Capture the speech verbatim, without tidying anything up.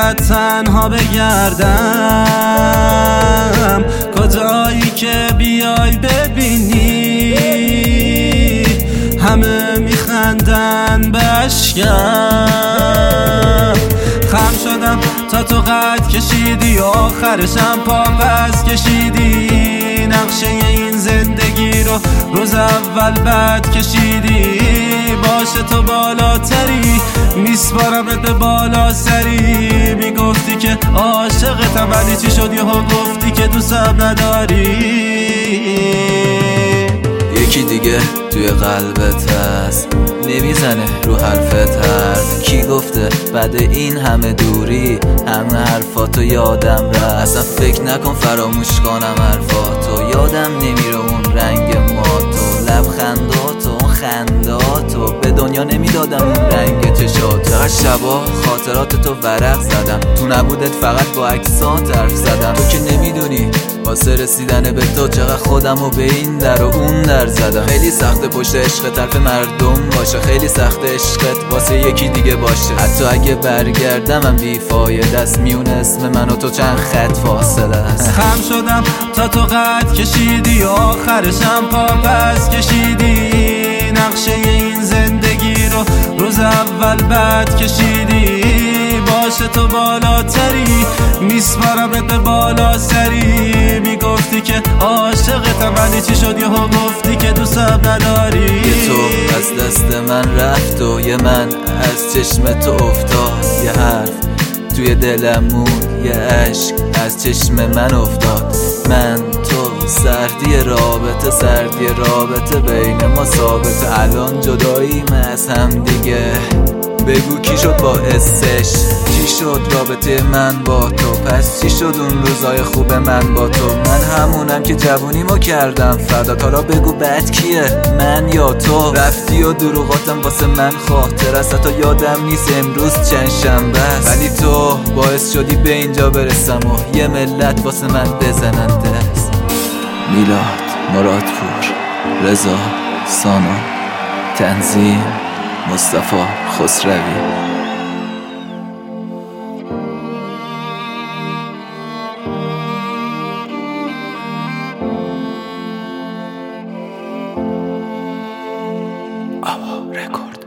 فقط تنها بگردم، کجایی که بیای ببینی همه میخندن به اشکم. خم شدم تا تو قد کشیدی، آخرشم پا پس کشیدی، نقشه این زندگی رو روز اول بد کشیدی. باشه تو بالاتری، میسپارمت به بالا سری. میگفتی که عاشقتم ولی چی شد یهو گفتی که دوستم نداری. یکی دیگه توی قلبت هست، نمیزنه رو حرفت حرف. کی گفته بعد این همه دوری همه حرفاتو یادم رفت؟ اصلا فکر نکن فراموش کنم حرفاتو، یادم نمیره اون رنگ ماتو، لبخنداتو، اون خنداتو، به دنیا نمیدادم اون رنگ چشاتو. چقدر شبا خاطرات تو ورق زدم، تو نبودت فقط با عکسات حرف زدم. تو که نمیدونی واسه رسیدن به تو چقدر خودمو به این در و اون در زدم. خیلی سخته پشت عشق طرف مردم باشه، خیلی سخته عشقت واسه یکی دیگه باشه. حتی اگه برگردم هم بیفایده است، میون اسم من و تو چند خط فاصله است. خم شدم تا تو قد کشیدی، آخرشم پا پس کشیدی، نقشه این زندگی رو روز اول بد کشیدی. باشه تو بالاتری، میسپارمت به بالا سری. میگفتی که عاشقتم ولی چی شد یهو گفتی که دوستم نداری. یه تو از دست من رفت و یه من از چشم تو افتاد، یه حرف توی دلم موند، یه عشق از چشم من افتاد. من تو سردی رابطه، سردی رابطه بین ما ثابته. الان جداییم از هم دیگه، بگو کی شد باعثش؟ چی شد رابطه من با تو؟ پس چی شد اون روزای خوب من با تو؟ من همونم که جوونیمو کردم فردات، حالا بگو بعد کیه، من یا تو؟ رفتی و دروغاتم واسه من خاطر است، حتی یادم نیست امروز چند شنبه است. ولی تو باعث شدی به اینجا برسم و یه ملت واسه من بزنن دست. میلاد مرادپور، رضا سانا، تنظیم مصطفی خسروی. آوا رکورد.